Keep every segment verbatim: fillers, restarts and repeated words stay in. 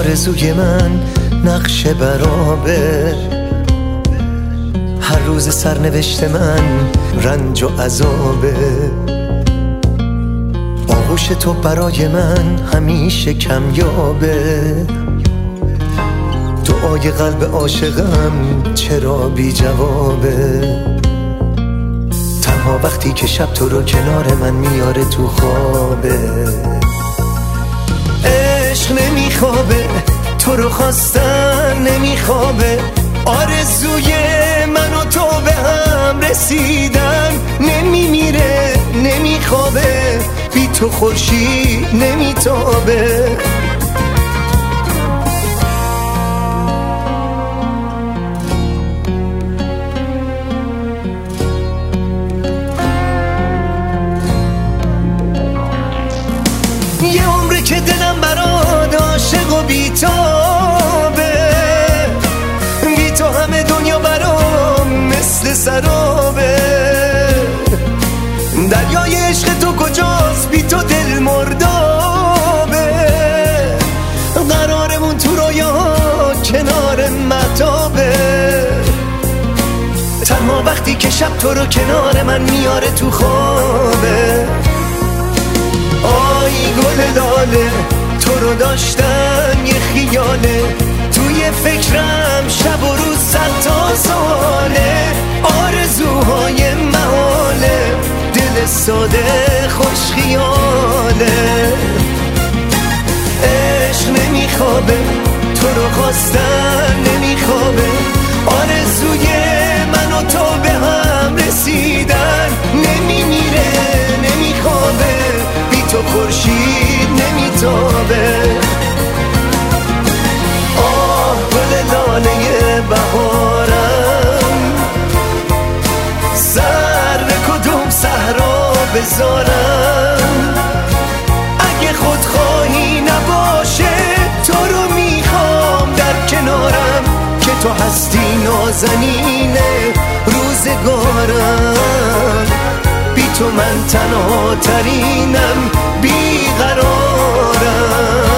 آرزوی من نقش برابه، هر روز سرنوشت من رنج و عذابه. آغوش تو برای من همیشه کمیابه، دعای قلب عاشقم چرا بی جوابه. تنها وقتی که شب تو رو کنار من میاره تو خوابه. عشق نمیخوابه، تو رو خواستن نمیخوابه، آرزوی من و تو به هم رسیدن نمیمیره نمیخوابه، بی تو خورشید نمیتابه. یه عمره که دلم برات عاشق و بیتابه، بی تو همه دنیا برام مثل سرابه. دریای عشق تو کجاست بی تو دل مردابه، قرارمون تو رویا کنار مهتابه. تنها وقتی که شب تو رو کنار من میاره تو خوابه. آی گل لاله تو رو داشتن یه خیاله، توی فکرم شب و روز صد تا ساله. آرزوهای محاله، دل ساده خوش خیاله. عشق نمیخوابه، تو رو خواستن نمیخوابه، آرزوی من و تو به هم رسیدن نمیمیره نمیخوابه، بی تو خورشید نمیتابه. آه گل لاله بهارم، سر به کدوم صحرا بذارم. اگه خودخواهی نباشه تو رو میخوام در کنارم، که تو هستی نازنین روزگارم. بی تو من تنها ترینم بیقرارم.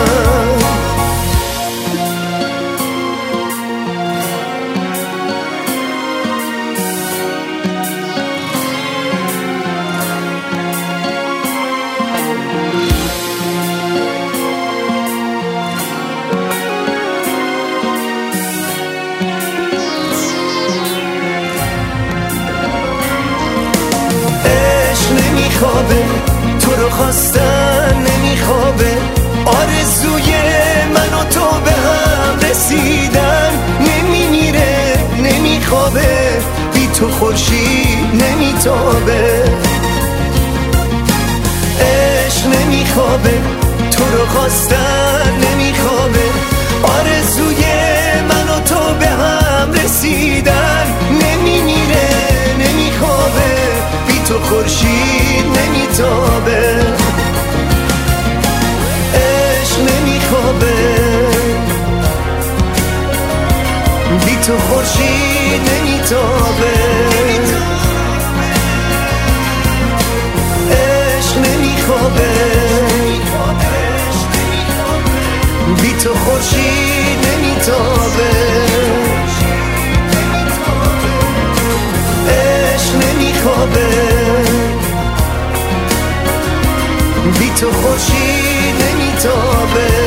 نمیخوابه، تو رو خواستن نمیخوابه، آرزوی من و تو به هم رسیدن نمیمیره نمیخوابه، بی تو خورشید نمیتابه. عشق نمیخوابه، تو رو خواستن نمیخوابه، آرزوی من و تو به هم رسیدن نمیمیره نمیخوابه، بی تو خورشید نمیتابه. عشق نمیخوابه، بی تو خورشید نمیتابه. عشق نمیخوابه، بی تو خورشید نمیتابه. عشق نمیخوابه، بی تو خورشید نمیتابه.